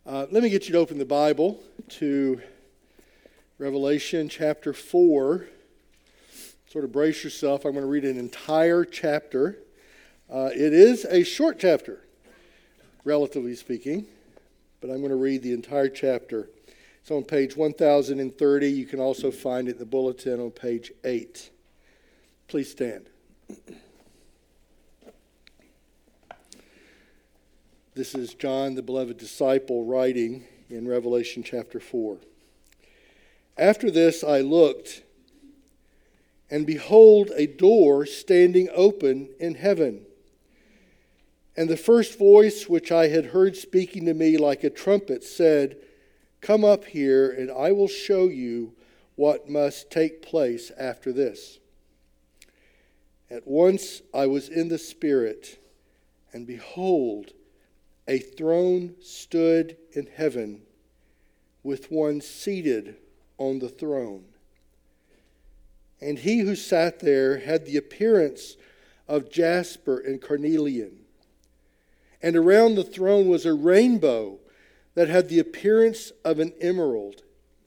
Let me get you to open the Bible to Revelation chapter 4. Sort of brace yourself. I'm going to read an entire chapter. It is a short chapter, relatively speaking, but I'm going to read the entire chapter. It's on page 1030. You can also find it in the bulletin on page 8. Please stand. This is John, the beloved disciple, writing in Revelation chapter 4. After this I looked, and behold, a door standing open in heaven. And the first voice which I had heard speaking to me like a trumpet said, "Come up here, and I will show you what must take place after this." At once I was in the Spirit, and behold, a throne stood in heaven, with one seated on the throne. And he who sat there had the appearance of jasper and carnelian. And around the throne was a rainbow that had the appearance of an emerald.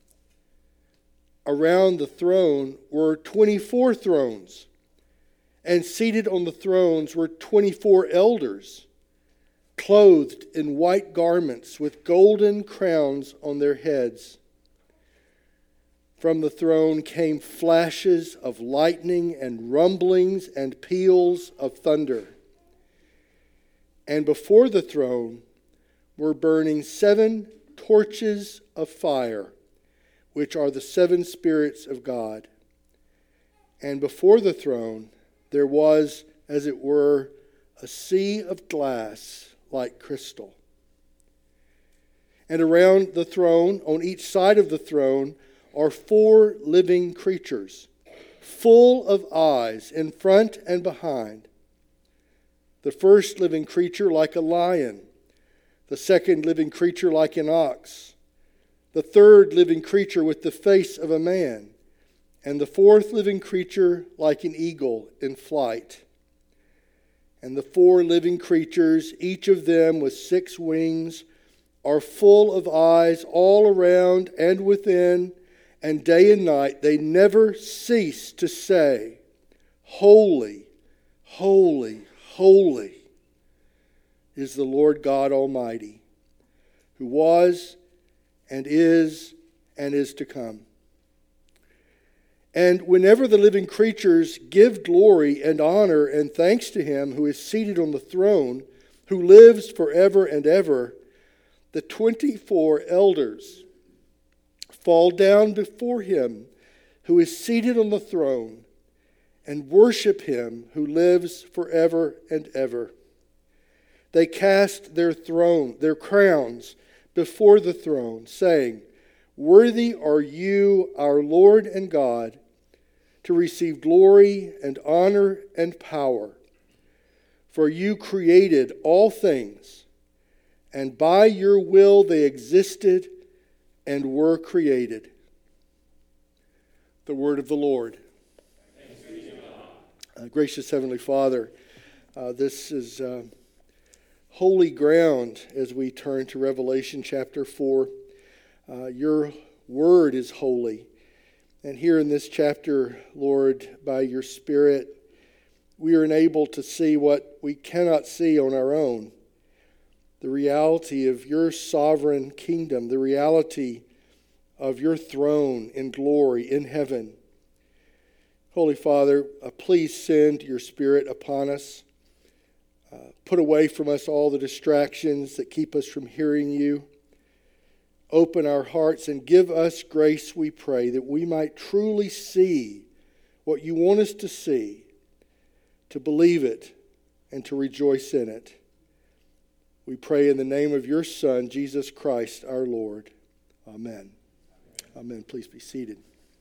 Around the throne were 24 thrones, and seated on the thrones were 24 elders, clothed in white garments with golden crowns on their heads. From the throne came flashes of lightning and rumblings and peals of thunder. And before the throne were burning 7 torches of fire, which are the 7 spirits of God. And before the throne there was, as it were, a sea of glass like crystal. And around the throne, on each side of the throne, are 4 living creatures, full of eyes in front and behind. The first living creature like a lion, the second living creature like an ox, the third living creature with the face of a man, and the fourth living creature like an eagle in flight. And the 4 living creatures, each of them with 6 wings, are full of eyes all around and within, and day and night they never cease to say, "Holy, holy, holy is the Lord God Almighty, who was and is to come." And whenever the living creatures give glory and honor and thanks to him who is seated on the throne, who lives forever and ever, the 24 elders fall down before him who is seated on the throne and worship him who lives forever and ever. They cast their crowns before the throne, saying, "Worthy are you, our Lord and God, to receive glory and honor and power. For you created all things, and by your will they existed and were created." The word of the Lord. Thanks be to God. Gracious Heavenly Father, this is holy ground as we turn to Revelation chapter 4. Your word is holy. And here in this chapter, Lord, by your Spirit, we are enabled to see what we cannot see on our own. The reality of your sovereign kingdom, the reality of your throne in glory in heaven. Holy Father, please send your Spirit upon us. Put away from us all the distractions that keep us from hearing you. Open our hearts and give us grace, we pray, that we might truly see what you want us to see, to believe it, and to rejoice in it. We pray in the name of your Son, Jesus Christ, our Lord. Amen. Amen. Please be seated.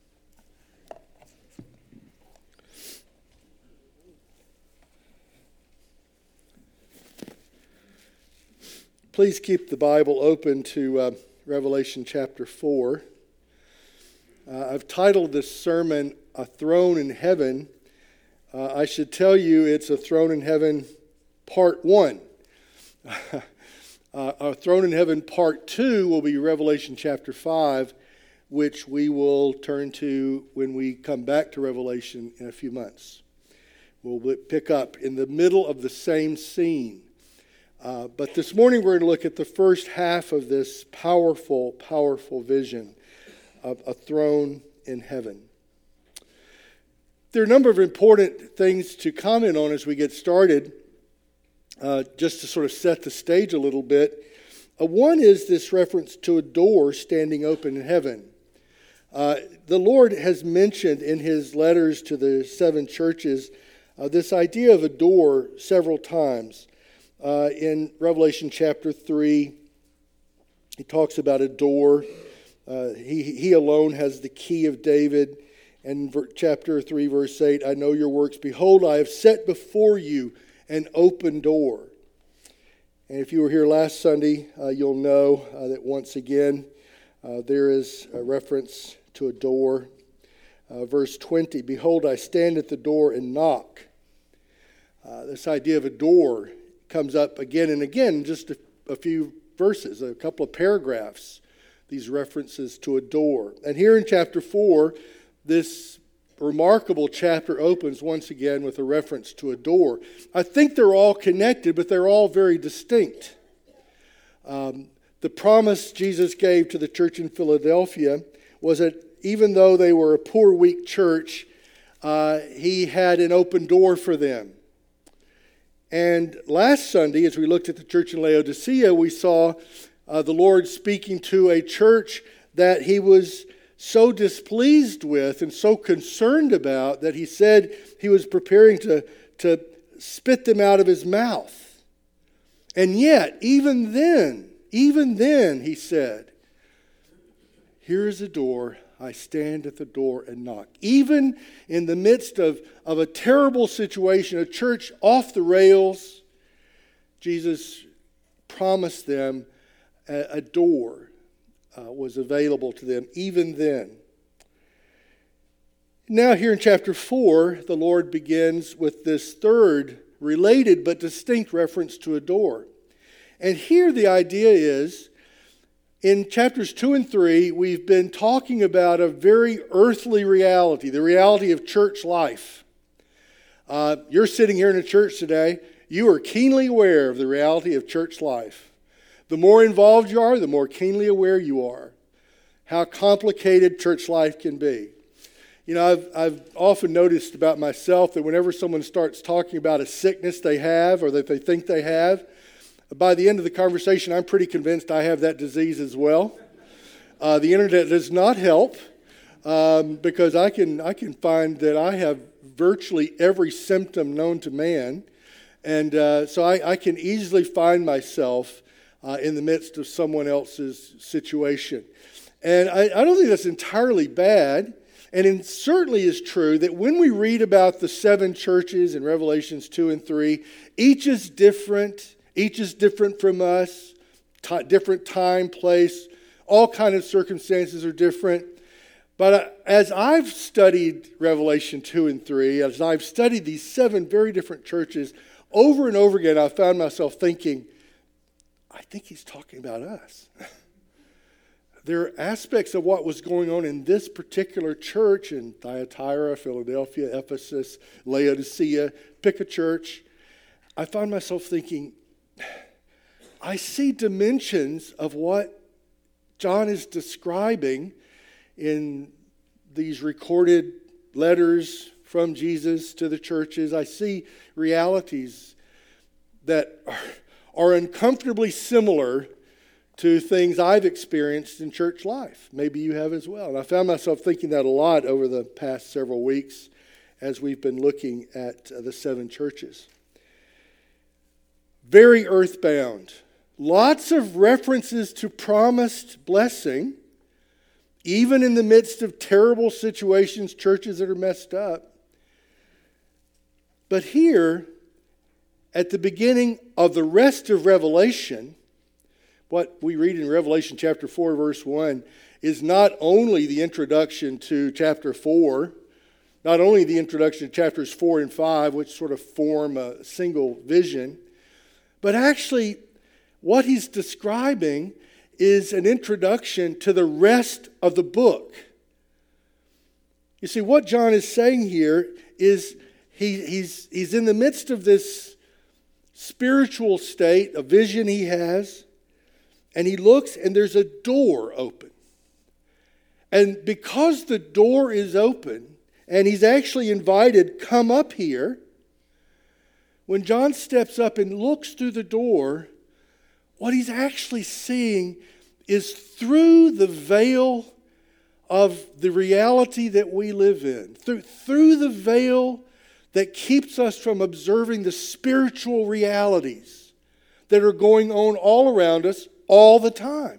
Please keep the Bible open to Revelation chapter 4. I've titled this sermon, "A Throne in Heaven." I should tell you it's a throne in heaven part 1. Our Throne in Heaven Part 2 will be Revelation chapter 5, which we will turn to when we come back to Revelation in a few months. We'll pick up in the middle of the same scene. But this morning we're going to look at the first half of this powerful, powerful vision of a throne in heaven. There are a number of important things to comment on as we get started, just to sort of set the stage a little bit. One is this reference to a door standing open in heaven. The Lord has mentioned in his letters to the 7 churches this idea of a door several times. In Revelation chapter 3, he talks about a door. He alone has the key of David. And chapter 3, verse 8, I know your works. Behold, I have set before you an open door. And if you were here last Sunday, you'll know that once again, there is a reference to a door. Verse 20, behold, I stand at the door and knock. This idea of a door comes up again and again in just a few verses, a couple of paragraphs, these references to a door. And here in chapter 4, this remarkable chapter opens once again with a reference to a door. I think they're all connected, but they're all very distinct. The promise Jesus gave to the church in Philadelphia was that even though they were a poor, weak church, he had an open door for them. And last Sunday, as we looked at the church in Laodicea, we saw the Lord speaking to a church that he was so displeased with and so concerned about that he said he was preparing to spit them out of his mouth. And yet, even then, he said, here is a door. I stand at the door and knock. Even in the midst of a terrible situation, a church off the rails, Jesus promised them a door was available to them even then. Now here in chapter 4, the Lord begins with this third related but distinct reference to a door. And here the idea is, in chapters 2 and 3, we've been talking about a very earthly reality, the reality of church life. You're sitting here in a church today, you are keenly aware of the reality of church life. The more involved you are, the more keenly aware you are how complicated church life can be. You know, I've often noticed about myself that whenever someone starts talking about a sickness they have or that they think they have, by the end of the conversation, I'm pretty convinced I have that disease as well. The internet does not help because I can find that I have virtually every symptom known to man. And so I can easily find myself in the midst of someone else's situation. And I don't think that's entirely bad. And it certainly is true that when we read about the 7 churches in Revelations 2 and 3, each is different. Each is different from us. Different time, place. All kind of circumstances are different. But as I've studied Revelation 2 and 3, as I've studied these 7 very different churches, over and over again, I found myself thinking, I think he's talking about us. There are aspects of what was going on in this particular church in Thyatira, Philadelphia, Ephesus, Laodicea, pick a church. I found myself thinking, I see dimensions of what John is describing in these recorded letters from Jesus to the churches. I see realities that are uncomfortably similar to things I've experienced in church life. Maybe you have as well. And I found myself thinking that a lot over the past several weeks as we've been looking at the 7 churches. Very earthbound. Lots of references to promised blessing, even in the midst of terrible situations, churches that are messed up. But here, at the beginning of the rest of Revelation, what we read in Revelation chapter 4, verse 1, is not only the introduction to chapter 4, not only the introduction to chapters 4 and 5, which sort of form a single vision, but actually what he's describing is an introduction to the rest of the book. You see, what John is saying here is he's in the midst of this spiritual state, a vision he has, and he looks and there's a door open. And because the door is open, and he's actually invited, come up here, when John steps up and looks through the door, what he's actually seeing is through the veil of the reality that we live in, through the veil that keeps us from observing the spiritual realities that are going on all around us all the time.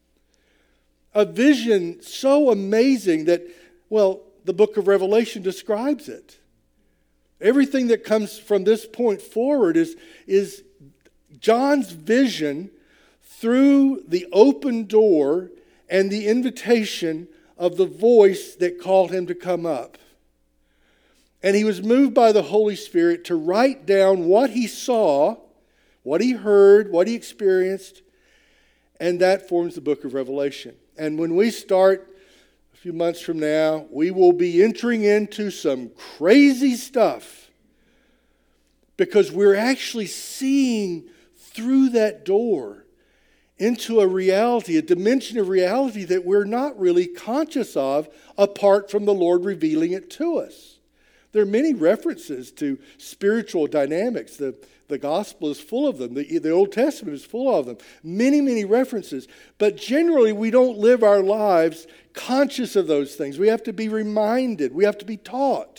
A vision so amazing that, well, the book of Revelation describes it. Everything that comes from this point forward is John's vision through the open door and the invitation of the voice that called him to come up. And he was moved by the Holy Spirit to write down what he saw, what he heard, what he experienced, and that forms the book of Revelation. And when we start a few months from now, we will be entering into some crazy stuff because we're actually seeing through that door into a reality, a dimension of reality that we're not really conscious of apart from the Lord revealing it to us. There are many references to spiritual dynamics. The gospel is full of them. The Old Testament is full of them. Many, many references. But generally, we don't live our lives conscious of those things. We have to be reminded. We have to be taught.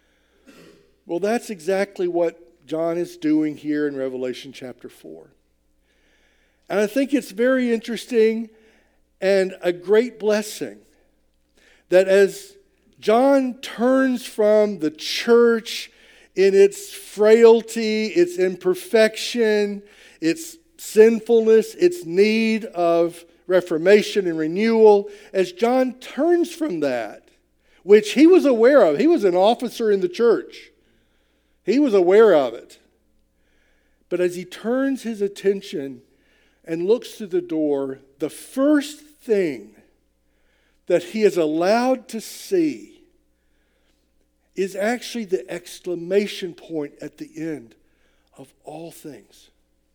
Well, that's exactly what John is doing here in Revelation chapter 4. And I think it's very interesting and a great blessing that as John turns from the church in its frailty, its imperfection, its sinfulness, its need of reformation and renewal, as John turns from that, which he was aware of. He was an officer in the church. He was aware of it. But as he turns his attention and looks through the door, the first thing that he is allowed to see is actually the exclamation point at the end of all things.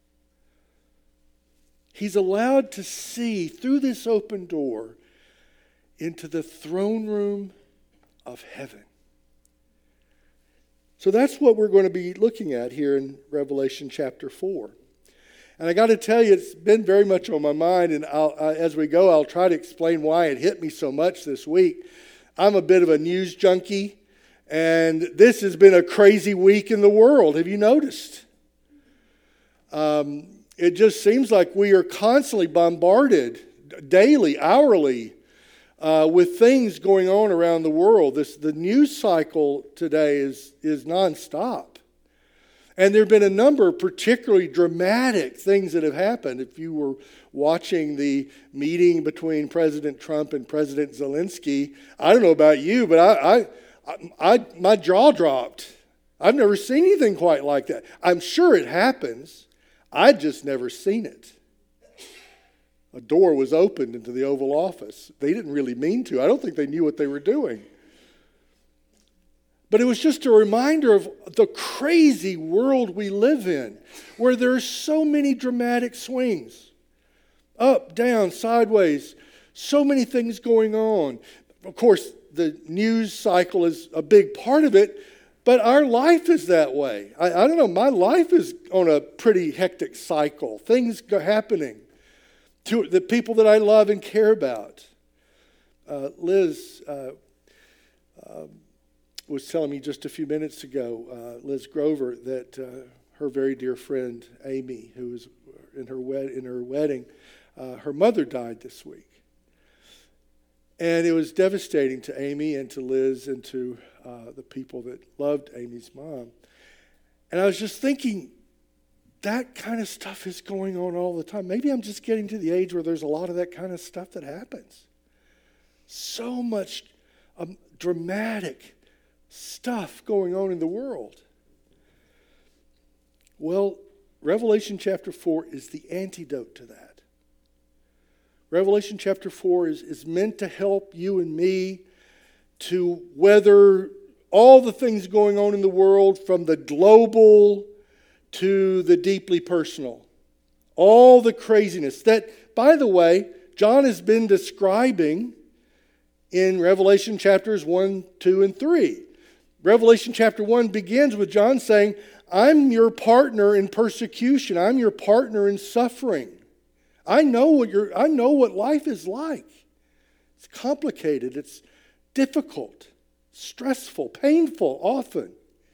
He's allowed to see through this open door into the throne room of heaven. So that's what we're going to be looking at here in Revelation chapter 4. And I got to tell you, it's been very much on my mind, and as we go, I'll try to explain why it hit me so much this week. I'm a bit of a news junkie, and this has been a crazy week in the world. Have you noticed? It just seems like we are constantly bombarded, daily, hourly, with things going on around the world. The news cycle today is nonstop. And there have been a number of particularly dramatic things that have happened. If you were watching the meeting between President Trump and President Zelensky, I don't know about you, but my jaw dropped. I've never seen anything quite like that. I'm sure it happens. I'd just never seen it. A door was opened into the Oval Office. They didn't really mean to. I don't think they knew what they were doing. But it was just a reminder of the crazy world we live in, where there's so many dramatic swings. Up, down, sideways, so many things going on. Of course, the news cycle is a big part of it, but our life is that way. I don't know, my life is on a pretty hectic cycle. Things are happening to the people that I love and care about. Liz was telling me just a few minutes ago, Liz Grover, that her very dear friend Amy, who was in her wedding, her mother died this week. And it was devastating to Amy and to Liz and to the people that loved Amy's mom. And I was just thinking, that kind of stuff is going on all the time. Maybe I'm just getting to the age where there's a lot of that kind of stuff that happens. So much dramatic stuff going on in the world. Well, Revelation chapter 4 is the antidote to that. Revelation chapter 4 is meant to help you and me to weather all the things going on in the world, from the global to the deeply personal. All the craziness that, by the way, John has been describing in Revelation chapters 1, 2, and 3. Revelation chapter 1 begins with John saying, I'm your partner in persecution. I'm your partner in suffering. I know what life is like. It's complicated. It's difficult, stressful, painful often.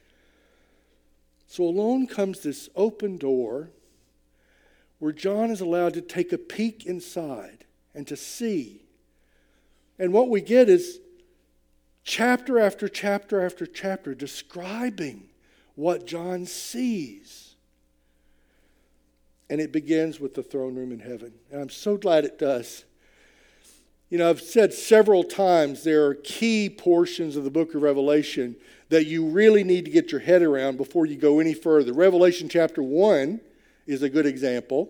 So along comes this open door where John is allowed to take a peek inside and to see. And what we get is chapter after chapter after chapter describing what John sees. And it begins with the throne room in heaven. And I'm so glad it does. You know, I've said several times there are key portions of the book of Revelation that you really need to get your head around before you go any further. Revelation chapter 1 is a good example.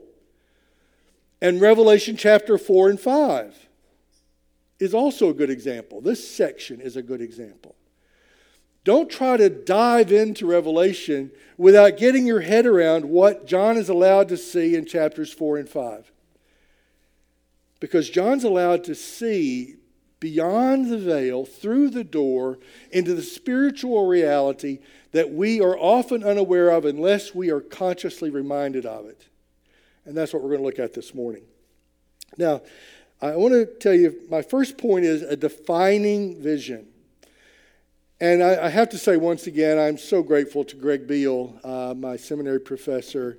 And Revelation chapter 4 and 5 is also a good example. This section is a good example. Don't try to dive into Revelation without getting your head around what John is allowed to see in chapters 4 and 5. Because John's allowed to see beyond the veil, through the door, into the spiritual reality that we are often unaware of unless we are consciously reminded of it. And that's what we're going to look at this morning. Now, I want to tell you, my first point is a defining vision. And I have to say once again, I'm so grateful to Greg Beale, my seminary professor,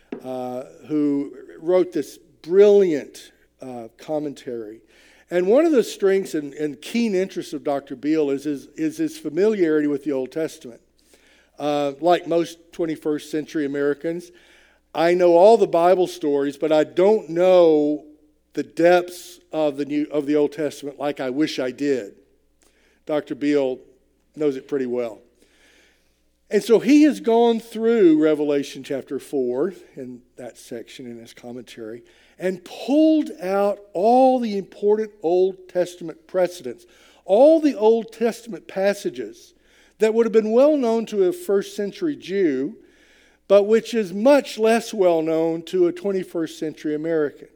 who wrote this brilliant commentary. And one of the strengths and keen interests of Dr. Beale is his familiarity with the Old Testament. Like most 21st century Americans, I know all the Bible stories, but I don't know the depths of the Old Testament like I wish I did. Dr. Beale knows it pretty well. And so he has gone through Revelation chapter 4 in that section in his commentary and pulled out all the important Old Testament precedents, all the Old Testament passages that would have been well known to a first century Jew, but which is much less well known to a 21st century American.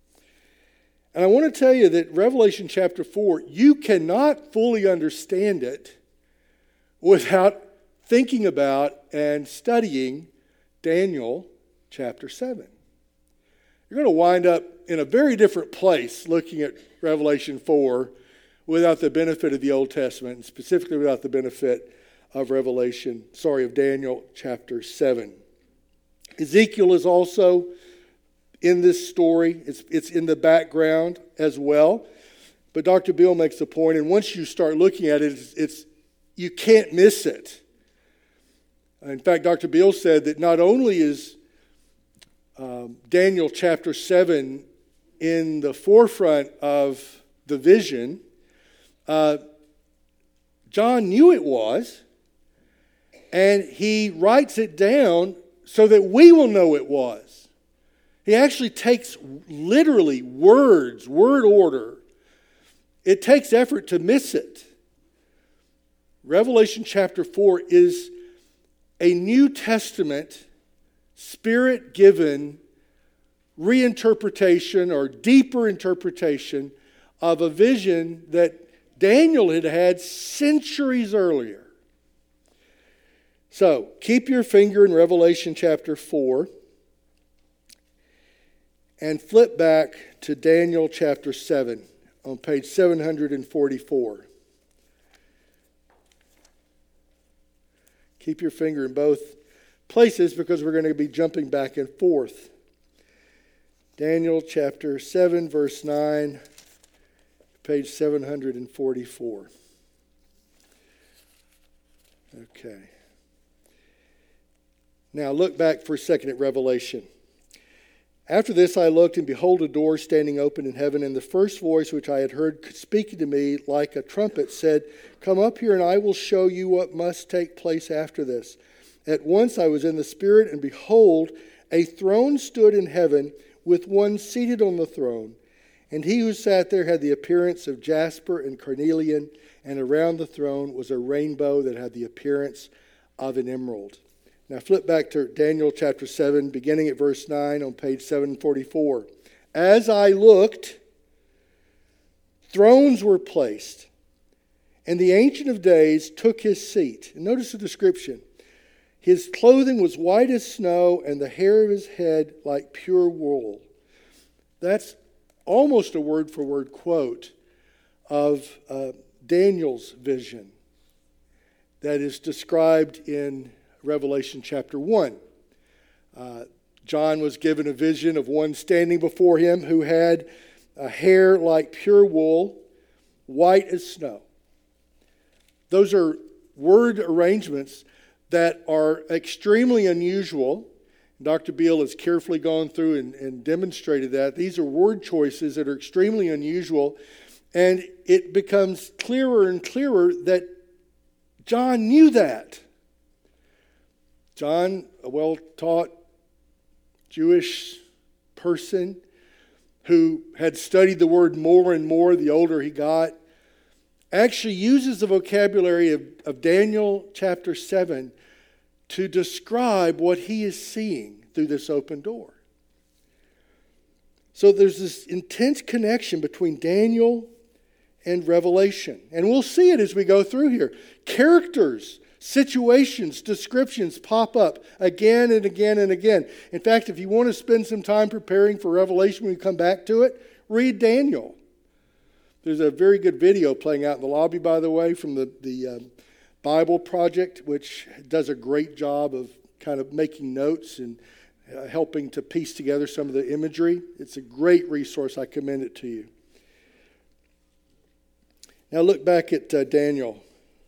And I want to tell you that Revelation chapter 4, you cannot fully understand it without thinking about and studying Daniel chapter 7. You're going to wind up in a very different place looking at Revelation 4 without the benefit of the Old Testament, and specifically without the benefit of Daniel chapter 7. Ezekiel is also in this story. It's in the background as well. But Dr. Beale makes the point, and once you start looking at it, you can't miss it. In fact, Dr. Beale said that not only is Daniel chapter 7 in the forefront of the vision, John knew it was, and he writes it down so that we will know it was. He actually takes literally word order. It takes effort to miss it. Revelation chapter 4 is a New Testament, Spirit-given reinterpretation or deeper interpretation of a vision that Daniel had had centuries earlier. So, keep your finger in Revelation chapter 4 and flip back to Daniel chapter 7 on page 744. Keep your finger in both places because we're going to be jumping back and forth. Daniel chapter 7, verse 9, page 744. Okay. Now look back for a second at Revelation. After this I looked, and behold, a door standing open in heaven, and the first voice which I had heard speaking to me like a trumpet said, "Come up here, and I will show you what must take place after this." At once I was in the Spirit, and behold, a throne stood in heaven with one seated on the throne. And he who sat there had the appearance of jasper and carnelian, and around the throne was a rainbow that had the appearance of an emerald. Now flip back to Daniel chapter 7, beginning at verse 9 on page 744. As I looked, thrones were placed, and the Ancient of Days took his seat. And notice the description. His clothing was white as snow, and the hair of his head like pure wool. That's almost a word-for-word quote of Daniel's vision that is described in Revelation chapter 1. John was given a vision of one standing before him who had a hair like pure wool, white as snow. Those are word arrangements that are extremely unusual. Dr. Beale has carefully gone through and demonstrated that. These are word choices that are extremely unusual, and it becomes clearer and clearer that John knew that. John, a well-taught Jewish person who had studied the word more and more the older he got, actually uses the vocabulary of Daniel chapter 7 to describe what he is seeing through this open door. So there's this intense connection between Daniel and Revelation. And we'll see it as we go through here. Characters, situations, descriptions pop up again and again and again. In fact, if you want to spend some time preparing for Revelation when we come back to it, read Daniel. There's a very good video playing out in the lobby, by the way, from the Bible Project, which does a great job of kind of making notes and helping to piece together some of the imagery. It's a great resource. I commend it to you. Now look back at Daniel.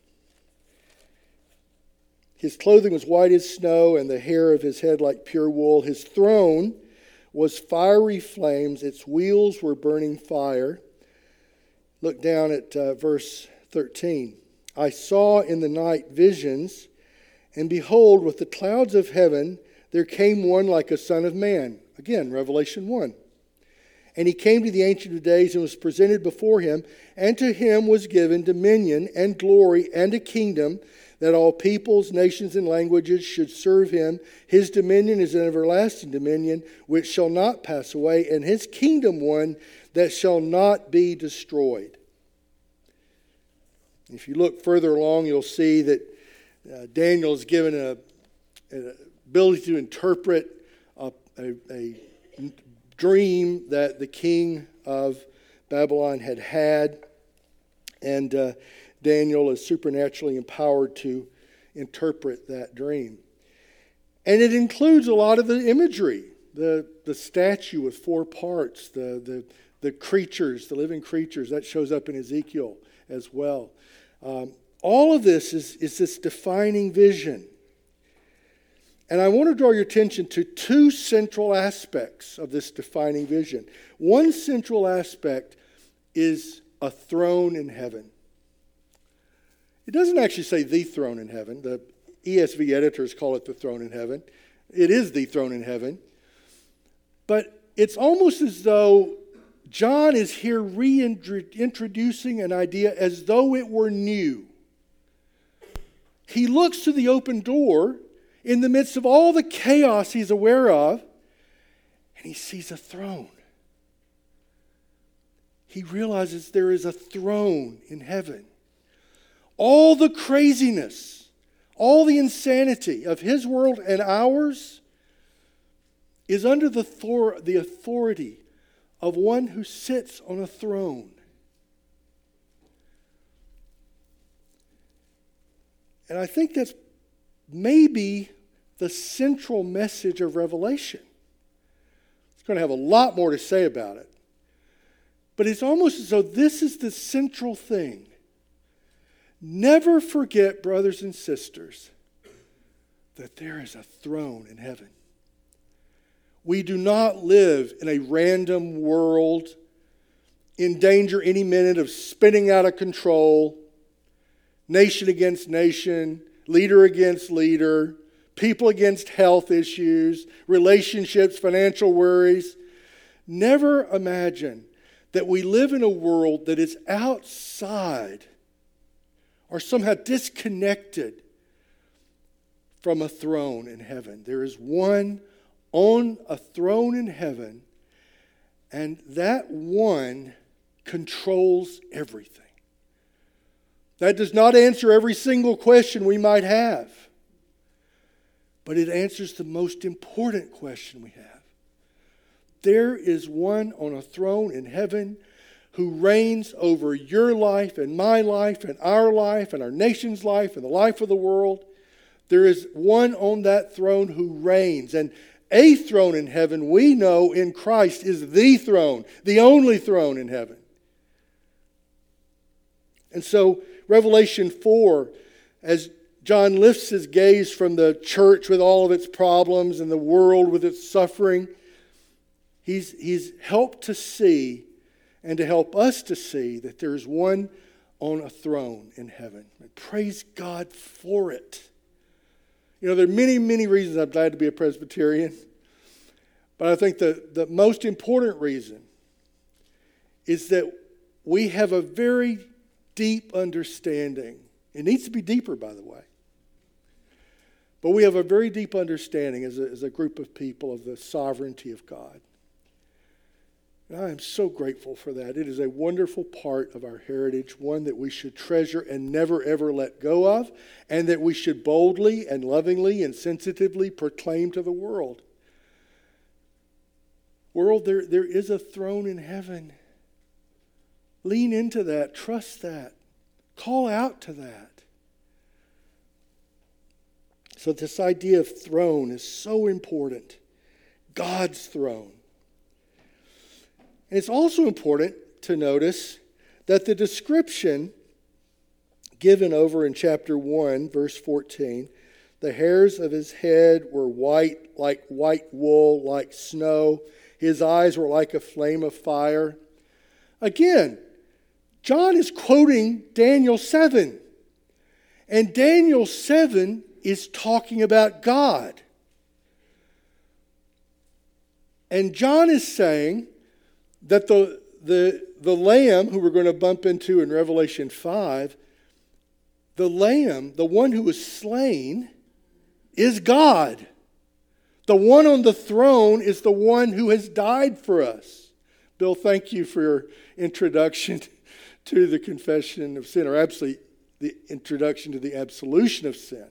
His clothing was white as snow, and the hair of his head like pure wool. His throne was fiery flames. Its wheels were burning fire. Look down at verse 13. I saw in the night visions, and behold, with the clouds of heaven, there came one like a son of man. Again, Revelation 1. And he came to the Ancient of Days and was presented before him, and to him was given dominion and glory and a kingdom, that all peoples, nations, and languages should serve him. His dominion is an everlasting dominion, which shall not pass away, and his kingdom one that shall not be destroyed. If you look further along, you'll see that Daniel is given an ability to interpret a dream that the king of Babylon had, and Daniel is supernaturally empowered to interpret that dream. And it includes a lot of the imagery, the statue with four parts, the creatures, the living creatures, that shows up in Ezekiel as well. All of this is this defining vision. And I want to draw your attention to two central aspects of this defining vision. One central aspect is a throne in heaven. It doesn't actually say the throne in heaven. The ESV editors call it the throne in heaven. It is the throne in heaven. But it's almost as though John is here reintroducing an idea as though it were new. He looks to the open door in the midst of all the chaos he's aware of, and he sees a throne. He realizes there is a throne in heaven. All the craziness, all the insanity of his world and ours is under the authority of one who sits on a throne. And I think that's maybe the central message of Revelation. It's going to have a lot more to say about it. But it's almost as though this is the central thing. Never forget, brothers and sisters, that there is a throne in heaven. We do not live in a random world in danger any minute of spinning out of control, nation against nation, leader against leader, people against health issues, relationships, financial worries. Never imagine that we live in a world that is outside or somehow disconnected from a throne in heaven. There is one on a throne in heaven, and that one controls everything. That does not answer every single question we might have, but it answers the most important question we have. There is one on a throne in heaven who reigns over your life and my life and our nation's life and the life of the world. There is one on that throne who reigns. And a throne in heaven, we know in Christ, is the throne, the only throne in heaven. And so Revelation 4, as John lifts his gaze from the church with all of its problems and the world with its suffering, he's helped to see and to help us to see that there's one on a throne in heaven. And praise God for it. You know, there are many, many reasons I'm glad to be a Presbyterian. But I think the most important reason is that we have a very deep understanding. It needs to be deeper, by the way. But we have a very deep understanding as a group of people of the sovereignty of God. And I am so grateful for that. It is a wonderful part of our heritage, one that we should treasure and never ever let go of, and that we should boldly and lovingly and sensitively proclaim to the world. World, there is a throne in heaven. Lean into that. Trust that. Call out to that. So this idea of throne is so important. God's throne. And it's also important to notice that the description given over in chapter 1, verse 14, the hairs of his head were white, like white wool, like snow. His eyes were like a flame of fire. Again, John is quoting Daniel 7. And Daniel 7 is talking about God. And John is saying that the Lamb, who we're going to bump into in Revelation 5, the Lamb, the one who was slain, is God. The one on the throne is the one who has died for us. Bill, thank you for your introduction to the confession of sin, or actually the introduction to the absolution of sin.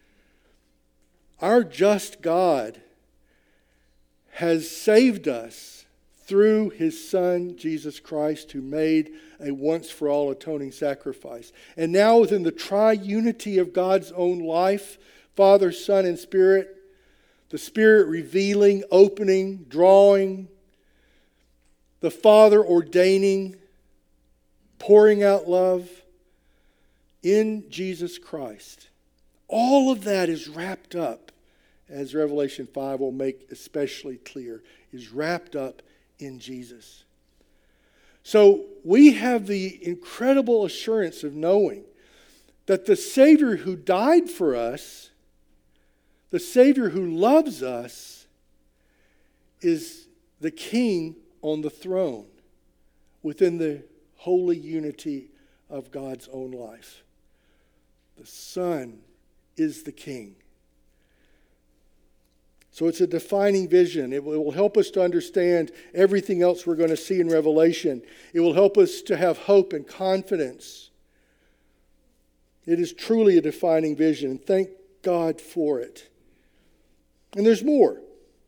Our just God has saved us through his Son, Jesus Christ, who made a once-for-all atoning sacrifice. And now within the triunity of God's own life, Father, Son, and Spirit, the Spirit revealing, opening, drawing, the Father ordaining, pouring out love in Jesus Christ. All of that is wrapped up, as Revelation 5 will make especially clear, is wrapped up in Jesus. So we have the incredible assurance of knowing that the Savior who died for us, the Savior who loves us, is the King on the throne within the holy unity of God's own life. The Son is the King. So it's a defining vision. It will help us to understand everything else we're going to see in Revelation. It will help us to have hope and confidence. It is truly a defining vision, and thank God for it. And there's more.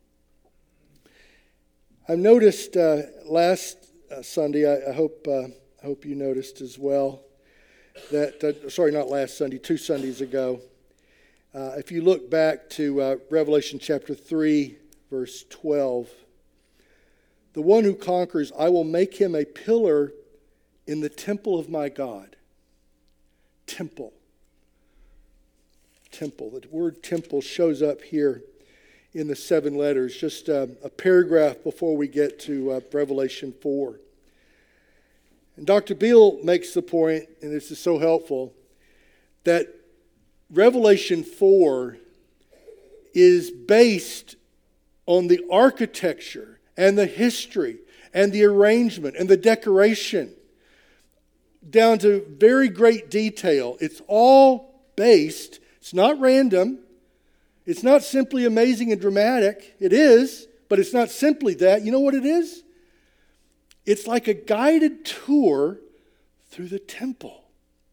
I've noticed last Sunday, I hope you noticed as well, that, sorry, not last Sunday, 2 Sundays ago, if you look back to Revelation chapter 3, verse 12, the one who conquers, I will make him a pillar in the temple of my God. Temple. Temple. The word temple shows up here in the 7 letters, just a paragraph before we get to Revelation 4. And Dr. Beale makes the point, and this is so helpful, that Revelation 4 is based on the architecture and the history and the arrangement and the decoration down to very great detail. It's all based, it's not random, it's not simply amazing and dramatic. It is, but it's not simply that. You know what it is? It's like a guided tour through the temple.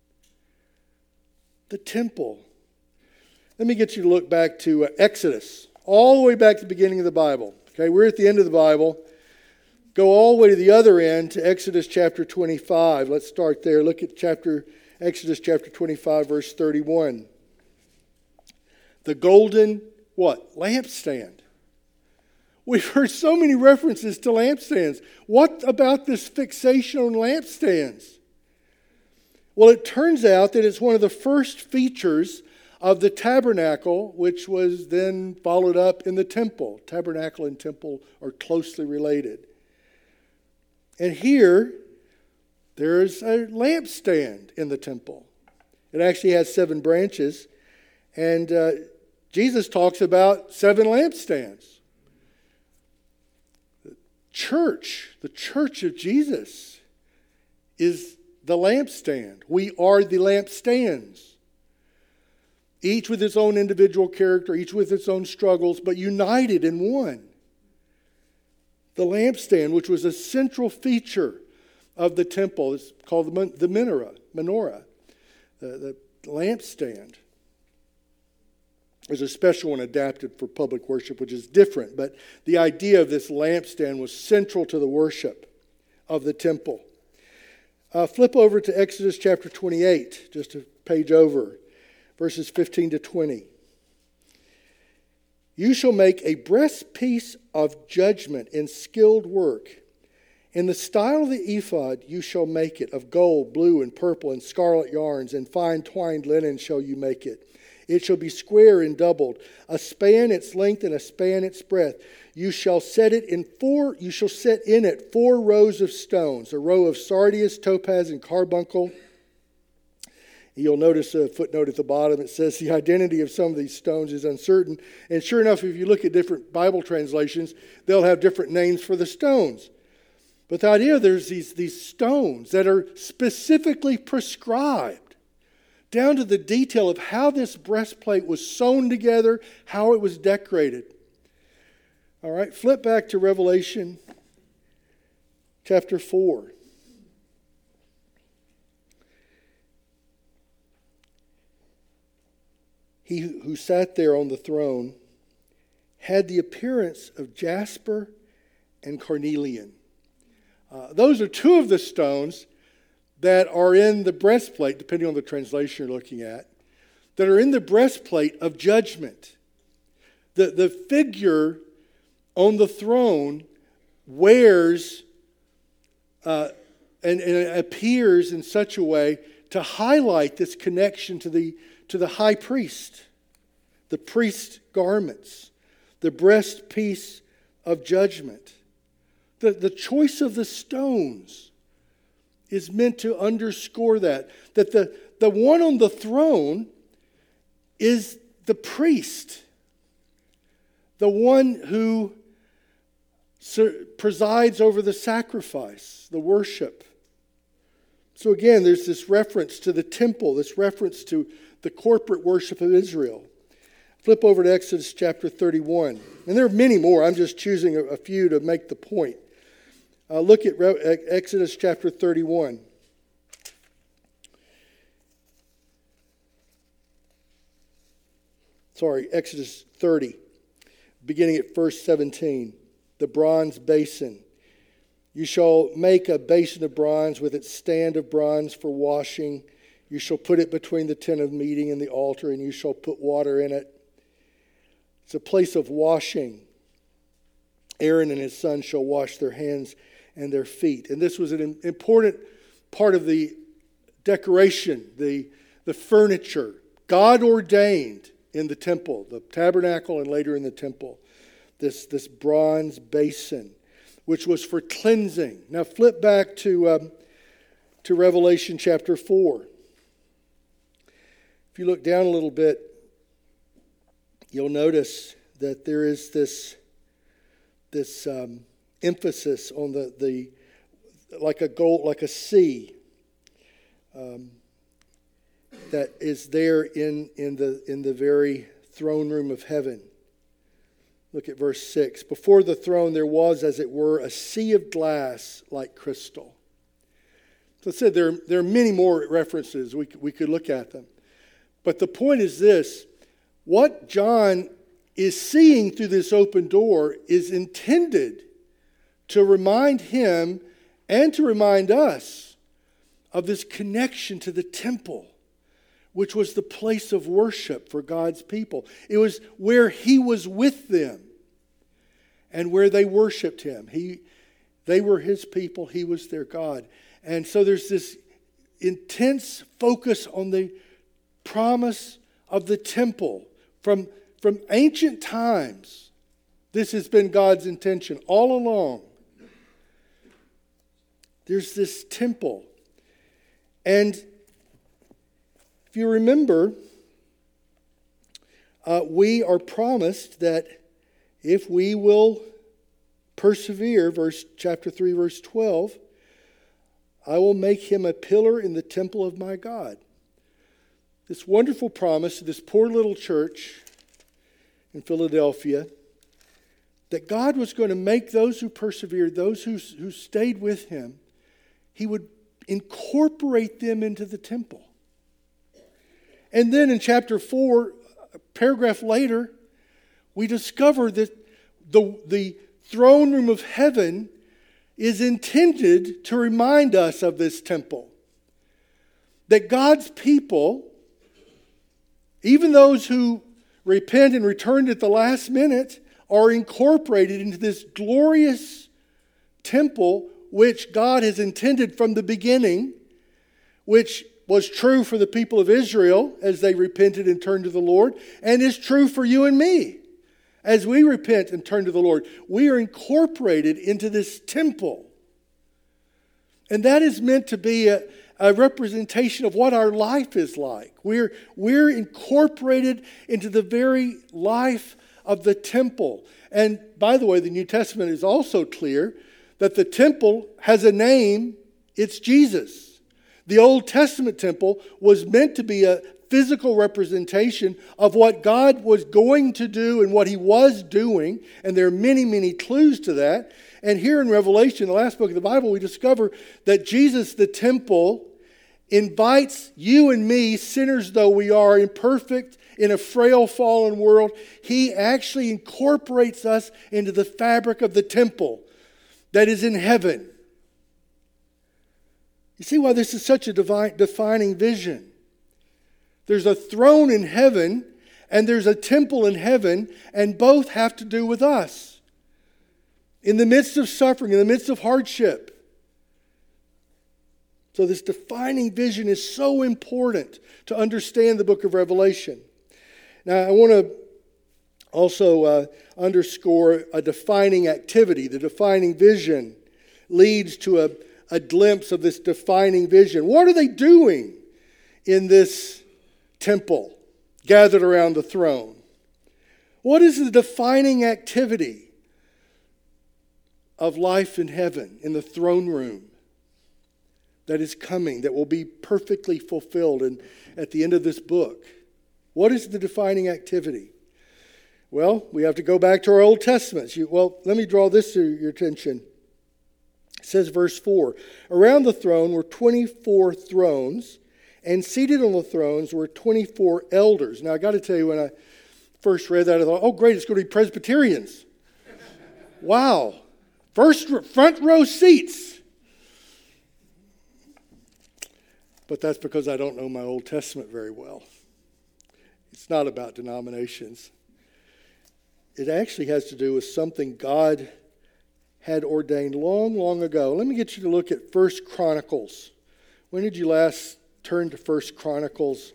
The temple. Let me get you to look back to Exodus, all the way back to the beginning of the Bible. Okay, we're at the end of the Bible. Go all the way to the other end to Exodus chapter 25. Let's start there. Look at Exodus chapter 25, verse 31. The golden, what? Lampstand. We've heard so many references to lampstands. What about this fixation on lampstands? Well, it turns out that it's one of the first features of the tabernacle, which was then followed up in the temple. Tabernacle and temple are closely related. And here, there's a lampstand in the temple. It actually has 7 branches. And Jesus talks about 7 lampstands. The church of Jesus, is the lampstand. We are the lampstands. Each with its own individual character, each with its own struggles, but united in one. The lampstand, which was a central feature of the temple, is called the menorah, the lampstand. There's a special one adapted for public worship, which is different, but the idea of this lampstand was central to the worship of the temple. Flip over to Exodus chapter 28, just a page over, verses 15 to 20. You shall make a breastpiece of judgment in skilled work. In the style of the ephod you shall make it, of gold, blue, and purple, and scarlet yarns, and fine twined linen shall you make it. It shall be square and doubled, a span its length and a span its breadth. You shall set in it 4 rows of stones, a row of sardius, topaz, and carbuncle. You'll notice a footnote at the bottom. It says the identity of some of these stones is uncertain. And sure enough, if you look at different Bible translations, they'll have different names for the stones. But the idea, there's these stones that are specifically prescribed down to the detail of how this breastplate was sewn together, how it was decorated. All right, flip back to Revelation chapter 4. He who sat there on the throne had the appearance of jasper and carnelian. Those are 2 of the stones that are in the breastplate, depending on the translation you're looking at, that are in the breastplate of judgment. The figure on the throne wears and it appears in such a way to highlight this connection to the high priest, the priest's garments, the breastpiece of judgment. The choice of the stones is meant to underscore that the one on the throne is the priest, the one who presides over the sacrifice, the worship. So again, there's this reference to the temple, this reference to the corporate worship of Israel. Flip over to Exodus chapter 31. And there are many more. I'm just choosing a few to make the point. Look at Exodus chapter 31. Exodus 30, beginning at verse 17. The bronze basin. You shall make a basin of bronze with its stand of bronze for washing. You shall put it between the tent of meeting and the altar, and you shall put water in it. It's a place of washing. Aaron and his sons shall wash their hands and their feet. And this was an important part of the decoration, the furniture, God ordained in the temple, the tabernacle and later in the temple. This bronze basin, which was for cleansing. Now flip back to Revelation chapter 4. If you look down a little bit you'll notice that there is this emphasis on the like a gold, like a sea, that is there in the very throne room of heaven. Look at verse 6. Before the throne there was, as it were, a sea of glass like crystal. So I said there are many more references. We could look at them. But the point is this. What John is seeing through this open door is intended to remind him and to remind us of this connection to the temple, which was the place of worship for God's people. It was where he was with them and where they worshiped him. They were his people. He was their God. And so there's this intense focus on the promise of the temple. From ancient times, this has been God's intention all along. There's this temple. And if you remember, we are promised that if we will persevere, chapter 3, verse 12, I will make him a pillar in the temple of my God. This wonderful promise to this poor little church in Philadelphia, that God was going to make those who persevered, those who stayed with him, he would incorporate them into the temple. And then in chapter 4, a paragraph later, we discover that the throne room of heaven is intended to remind us of this temple. That God's people, even those who repent and return at the last minute, are incorporated into this glorious temple which God has intended from the beginning, which was true for the people of Israel as they repented and turned to the Lord, and is true for you and me. As we repent and turn to the Lord, we are incorporated into this temple. And that is meant to be a representation of what our life is like. We're incorporated into the very life of the temple. And by the way, the New Testament is also clear that the temple has a name. It's Jesus. The Old Testament temple was meant to be a physical representation of what God was going to do and what he was doing. And there are many, many clues to that. And here in Revelation, the last book of the Bible, we discover that Jesus, the temple, invites you and me, sinners though we are, imperfect, in a frail, fallen world. He actually incorporates us into the fabric of the temple that is in heaven. You see why this is such a defining vision. There's a throne in heaven and there's a temple in heaven, and both have to do with us. In the midst of suffering, in the midst of hardship. So this defining vision is so important to understand the book of Revelation. Now I want to also underscore a defining activity. The defining vision leads to a glimpse of this defining vision. What are they doing in this temple gathered around the throne? What is the defining activity of life in heaven, in the throne room, that is coming, that will be perfectly fulfilled at the end of this book? What is the defining activity? Well, we have to go back to our Old Testaments. Let me draw this to your attention. It says, verse 4, around the throne were 24 thrones, and seated on the thrones were 24 elders. Now, I got to tell you, when I first read that, I thought, oh, great, it's going to be Presbyterians. Wow. Front row seats. But that's because I don't know my Old Testament very well. It's not about denominations. It actually has to do with something God had ordained long, long ago. Let me get you to look at 1 Chronicles. When did you last turn to 1 Chronicles?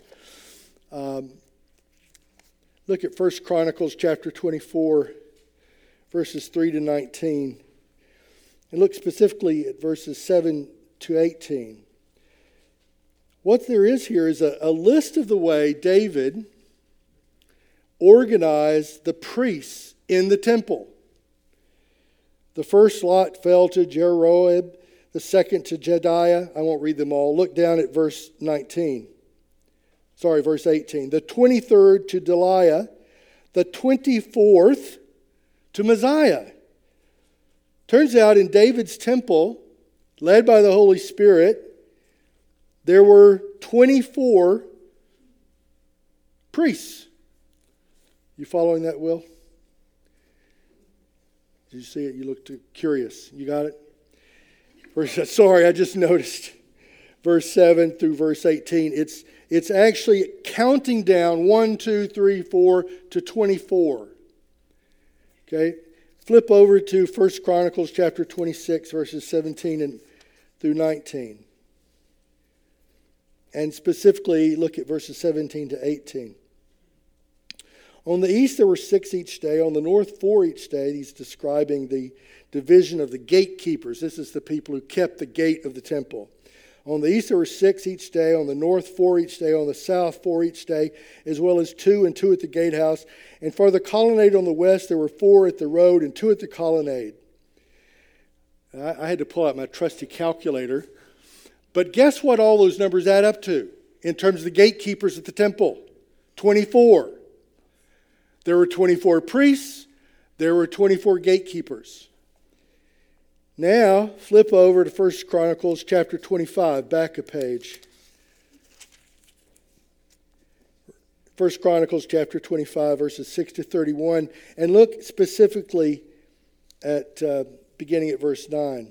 Look at 1 Chronicles chapter 24, verses 3 to 19. And look specifically at verses 7 to 18. What there is here is a list of the way David organized the priests in the temple. The first lot fell to Jeroboam, the second to Jediah. I won't read them all. Look down at verse 18. The 23rd to Deliah, the 24th to Messiah. Turns out in David's temple, led by the Holy Spirit, there were 24 priests. You following that, Will? Did you see it? You looked curious. You got it? Sorry, I just noticed. Verse 7 through verse 18. It's actually counting down 1, 2, 3, 4 to 24. Okay? Flip over to 1 Chronicles chapter 26, verses 17 through 19. And specifically, look at verses 17 to 18. On the east there were 6 each day. On the north 4 each day. He's describing the division of the gatekeepers. This is the people who kept the gate of the temple. On the east there were 6 each day. On the north 4 each day. On the south 4 each day, as well as 2 and 2 at the gatehouse. And for the colonnade on the west there were 4 at the road and 2 at the colonnade. I had to pull out my trusty calculator. But guess what all those numbers add up to in terms of the gatekeepers at the temple? 24. There were 24 priests. There were 24 gatekeepers. Now, flip over to 1 Chronicles chapter 25, back a page. 1 Chronicles chapter 25, verses 6 to 31. And look specifically at beginning at verse 9.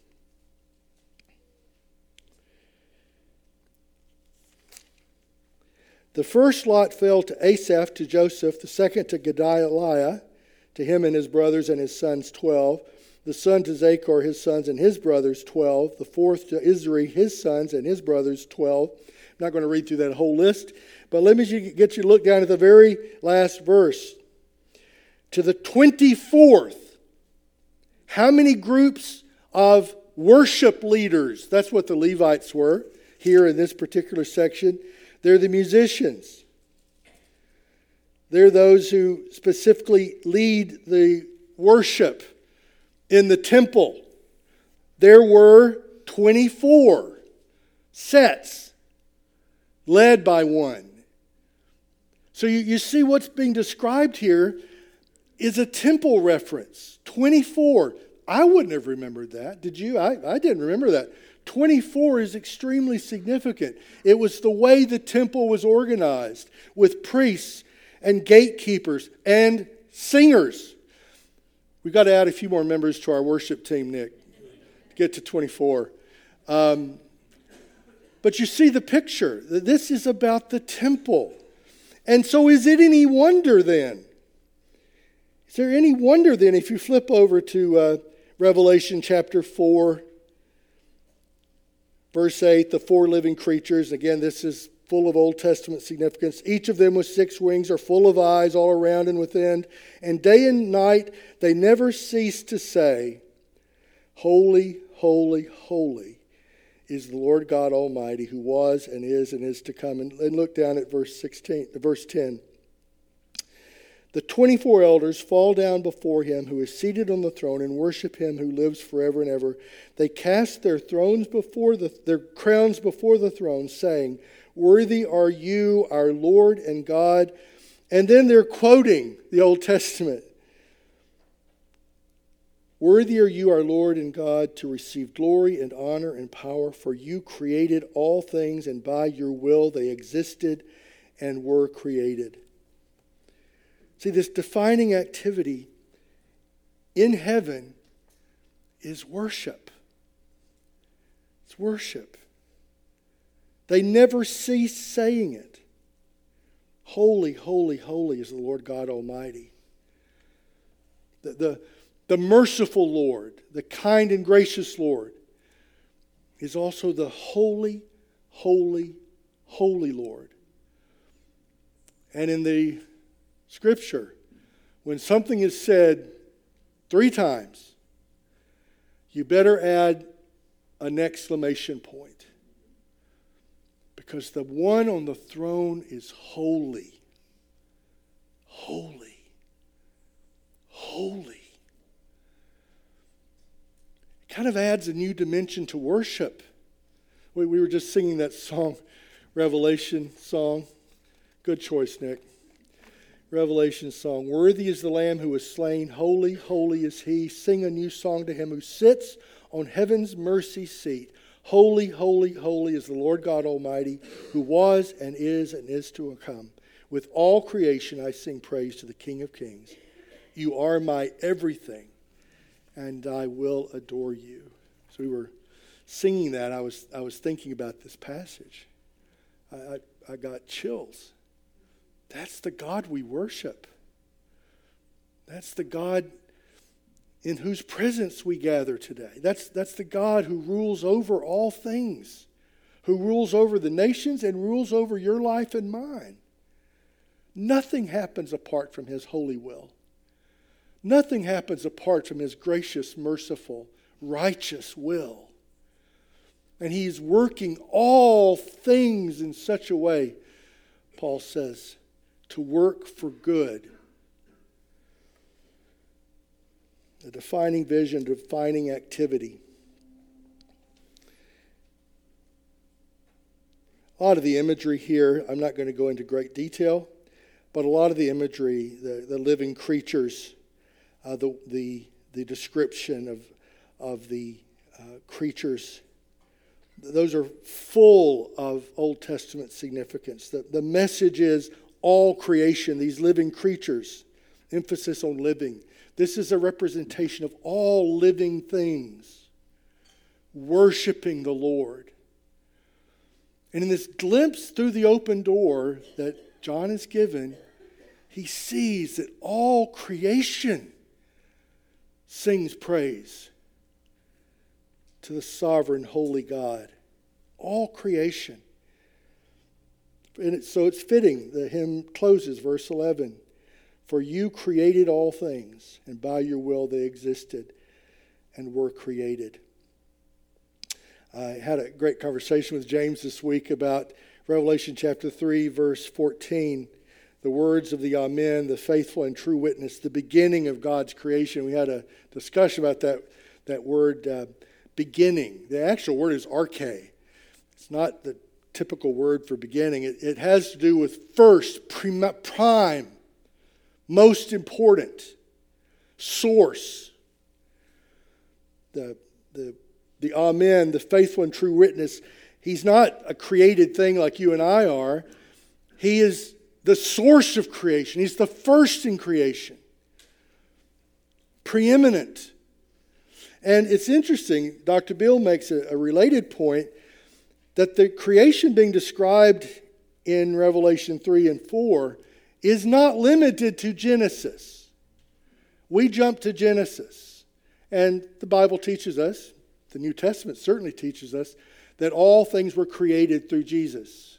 The first lot fell to Asaph, to Joseph, the second to Gedaliah, to him and his brothers and his sons 12, the son to Zachor, his sons and his brothers 12, the fourth to Izri, his sons and his brothers 12. I'm not going to read through that whole list, but let me get you to look down at the very last verse. To the 24th, how many groups of worship leaders? That's what the Levites were here in this particular section. They're the musicians. They're those who specifically lead the worship in the temple. There were 24 sets led by one. So you see what's being described here is a temple reference. 24. I wouldn't have remembered that. Did you? I didn't remember that. 24 is extremely significant. It was the way the temple was organized with priests and gatekeepers and singers. We've got to add a few more members to our worship team, Nick, to get to 24. But you see the picture. This is about the temple. And so is it any wonder then? Is there any wonder then if you flip over to Revelation chapter 4, verse 8, the 4 living creatures. Again, this is full of Old Testament significance. Each of them with 6 wings are full of eyes all around and within. And day and night they never cease to say, Holy, holy, holy is the Lord God Almighty, who was and is to come. And look down at verse 10. The 24 elders fall down before him who is seated on the throne and worship him who lives forever and ever. They cast their crowns before the throne, saying, Worthy are you, our Lord and God. And then they're quoting the Old Testament. Worthy are you, our Lord and God, to receive glory and honor and power, for you created all things, and by your will they existed and were created. See, this defining activity in heaven is worship. It's worship. They never cease saying it. Holy, holy, holy is the Lord God Almighty. The merciful Lord, the kind and gracious Lord, is also the holy, holy, holy Lord. And in the Scripture, when something is said 3 times, you better add an exclamation point. Because the one on the throne is holy. holy, holy. It kind of adds a new dimension to worship. We were just singing that song, Revelation song. Good choice, Nick. Revelation song. Worthy is the Lamb who was slain. Holy, holy is he. Sing a new song to him who sits on heaven's mercy seat. Holy, holy, holy is the Lord God Almighty, who was and is to come. With all creation I sing praise to the King of Kings. You are my everything, and I will adore you. So we were singing that. I was thinking about this passage. I got chills. That's the God we worship. That's the God in whose presence we gather today. That's the God who rules over all things, who rules over the nations and rules over your life and mine. Nothing happens apart from his holy will. Nothing happens apart from his gracious, merciful, righteous will. And he's working all things in such a way, Paul says, to work for good. A defining vision, defining activity. A lot of the imagery here, I'm not going to go into great detail, but a lot of the imagery, the living creatures, the description of the creatures, those are full of Old Testament significance. The message is all creation, these living creatures, emphasis on living. This is a representation of all living things worshiping the Lord. And in this glimpse through the open door that John is given, he sees that all creation sings praise to the sovereign, holy God. All creation. And so it's fitting. The hymn closes, verse 11. For you created all things, and by your will they existed and were created. I had a great conversation with James this week about Revelation chapter 3, verse 14. The words of the Amen, the faithful and true witness, the beginning of God's creation. We had a discussion about that word beginning. The actual word is arche. It's not the typical word for beginning. It has to do with first, prime, most important, source. The Amen, the faithful and true witness, he's not a created thing like you and I are. He is the source of creation. He's the first in creation. Preeminent. And it's interesting, Dr. Bill makes a related point that the creation being described in Revelation 3 and 4 is not limited to Genesis. We jump to Genesis. And the Bible teaches us, the New Testament certainly teaches us, that all things were created through Jesus.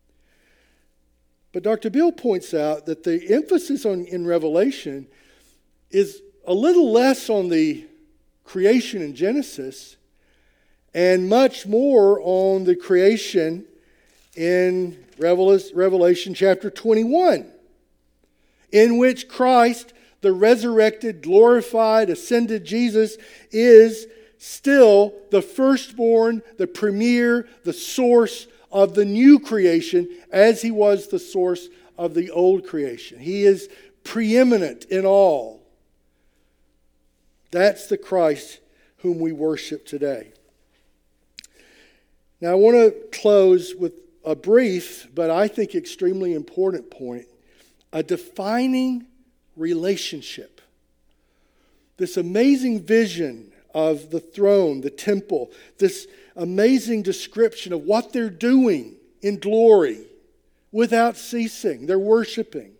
But Dr. Bill points out that the emphasis in Revelation is a little less on the creation in Genesis and much more on the creation in Revelation chapter 21, in which Christ, the resurrected, glorified, ascended Jesus, is still the firstborn, the premier, the source of the new creation, as he was the source of the old creation. He is preeminent in all. That's the Christ whom we worship today. Now I want to close with a brief, but I think extremely important point. A defining relationship. This amazing vision of the throne, the temple, this amazing description of what they're doing in glory without ceasing. They're worshiping.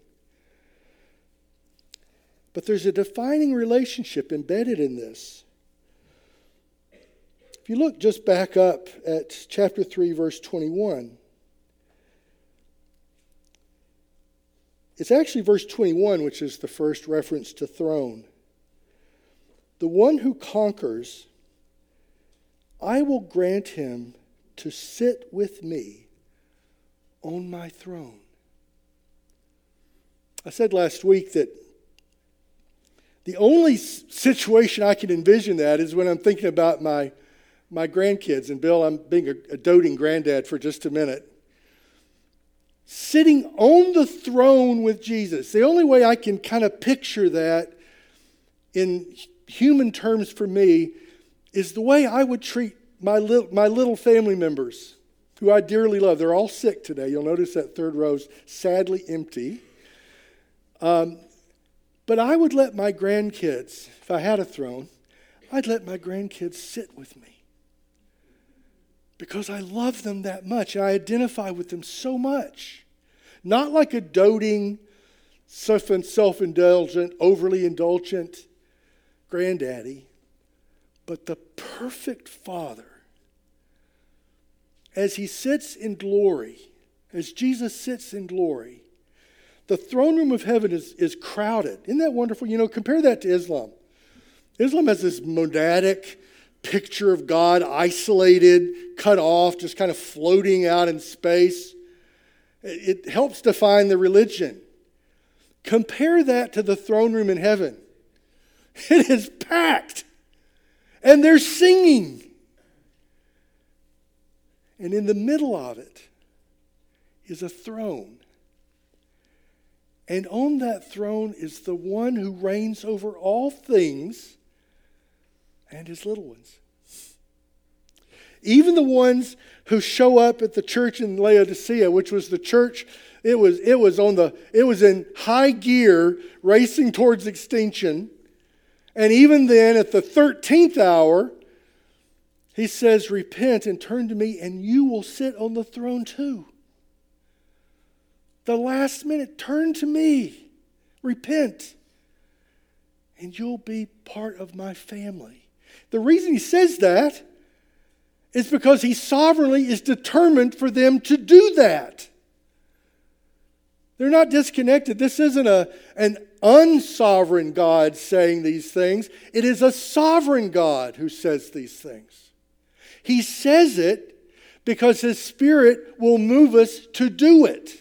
But there's a defining relationship embedded in this. If you look just back up at chapter 3, verse 21, it's actually verse 21, which is the first reference to throne. The one who conquers, I will grant him to sit with me on my throne. I said last week that the only situation I can envision that is when I'm thinking about my grandkids. And Bill, I'm being a doting granddad for just a minute. Sitting on the throne with Jesus. The only way I can kind of picture that in human terms for me is the way I would treat my little family members who I dearly love. They're all sick today. You'll notice that third row's sadly empty. But I would let my grandkids, if I had a throne, I'd let my grandkids sit with me. Because I love them that much. And I identify with them so much. Not like a doting, self-indulgent, overly indulgent granddaddy, but the perfect father. As he sits in glory, as Jesus sits in glory, the throne room of heaven is crowded. Isn't that wonderful? Compare that to Islam. Islam has this monadic picture of God isolated, cut off, just kind of floating out in space. It helps define the religion. Compare that to the throne room in heaven. It is packed. And they're singing. And in the middle of it is a throne. And on that throne is the one who reigns over all things and his little ones. Even the ones who show up at the church in Laodicea, which was the church, it was in high gear, racing towards extinction. And even then, at the 13th hour, he says, repent and turn to me, and you will sit on the throne too. The last minute, turn to me, repent, and you'll be part of my family. The reason he says that is because he sovereignly is determined for them to do that. They're not disconnected. This isn't an unsovereign God saying these things. It is a sovereign God who says these things. He says it because his Spirit will move us to do it.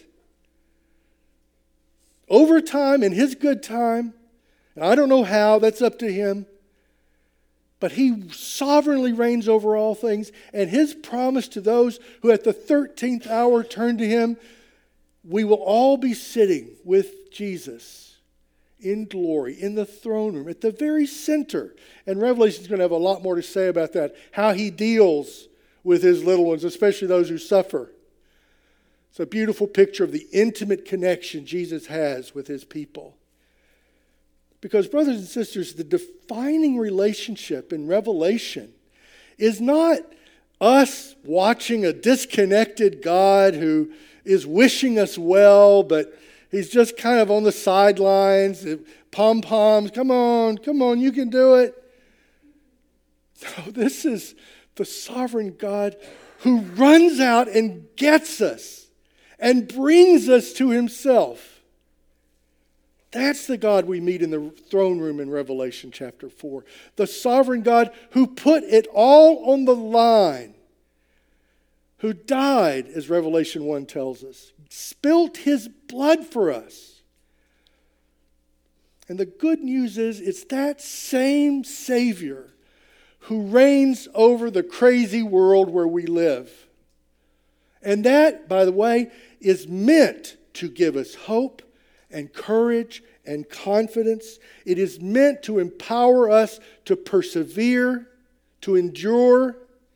Over time, in his good time, and I don't know how, that's up to him, but he sovereignly reigns over all things, and his promise to those who at the 13th hour turn to him, we will all be sitting with Jesus in glory, in the throne room, at the very center. And Revelation is going to have a lot more to say about that, how he deals with his little ones, especially those who suffer. It's a beautiful picture of the intimate connection Jesus has with his people. Because, brothers and sisters, the defining relationship in Revelation is not us watching a disconnected God who is wishing us well, but he's just kind of on the sidelines, pom-poms, come on, you can do it. No, this is the sovereign God who runs out and gets us and brings us to himself. That's the God we meet in the throne room in Revelation chapter 4. The sovereign God who put it all on the line, who died, as Revelation 1 tells us, spilt his blood for us. And the good news is it's that same Savior who reigns over the crazy world where we live. And that, by the way, is meant to give us hope and courage and confidence. It is meant to empower us to persevere, to endure.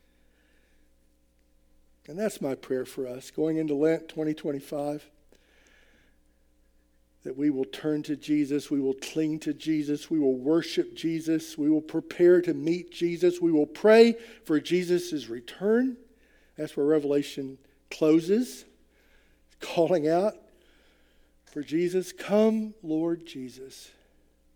And that's my prayer for us going into Lent 2025. That we will turn to Jesus, we will cling to Jesus, we will worship Jesus, we will prepare to meet Jesus, we will pray for Jesus' return. That's where Revelation closes, calling out for Jesus. Come, Lord Jesus.